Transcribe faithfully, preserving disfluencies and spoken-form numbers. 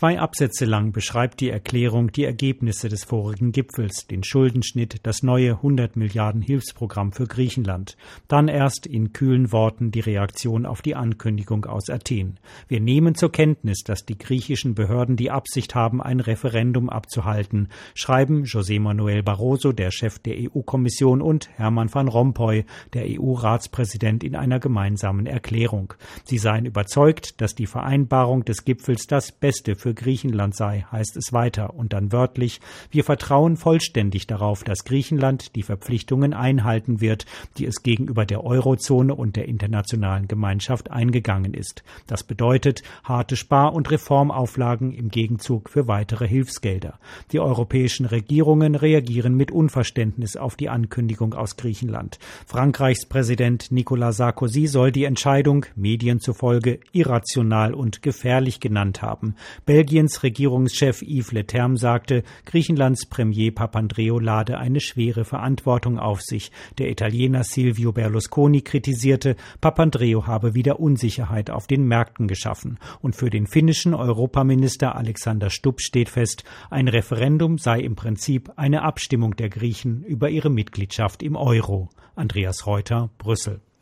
Zwei Absätze lang beschreibt die Erklärung die Ergebnisse des vorigen Gipfels, den Schuldenschnitt, das neue hundert Milliarden Hilfsprogramm für Griechenland. Dann erst in kühlen Worten die Reaktion auf die Ankündigung aus Athen. Wir nehmen zur Kenntnis, dass die griechischen Behörden die Absicht haben, ein Referendum abzuhalten, schreiben José Manuel Barroso, der Chef der E U-Kommission, und Herman van Rompuy, der E U-Ratspräsident, in einer gemeinsamen Erklärung. Sie seien überzeugt, dass die Vereinbarung des Gipfels das Beste für Griechenland sei, heißt es weiter, und dann wörtlich: Wir vertrauen vollständig darauf, dass Griechenland die Verpflichtungen einhalten wird, die es gegenüber der Eurozone und der internationalen Gemeinschaft eingegangen ist. Das bedeutet harte Spar- und Reformauflagen im Gegenzug für weitere Hilfsgelder. Die europäischen Regierungen reagieren mit Unverständnis auf die Ankündigung aus Griechenland. Frankreichs Präsident Nicolas Sarkozy soll die Entscheidung, Medien zufolge, irrational und gefährlich genannt haben. Belgiens Regierungschef Yves Leterme sagte, Griechenlands Premier Papandreou lade eine schwere Verantwortung auf sich. Der Italiener Silvio Berlusconi kritisierte, Papandreou habe wieder Unsicherheit auf den Märkten geschaffen. Und für den finnischen Europaminister Alexander Stubb steht fest, ein Referendum sei im Prinzip eine Abstimmung der Griechen über ihre Mitgliedschaft im Euro. Andreas Reuter, Brüssel.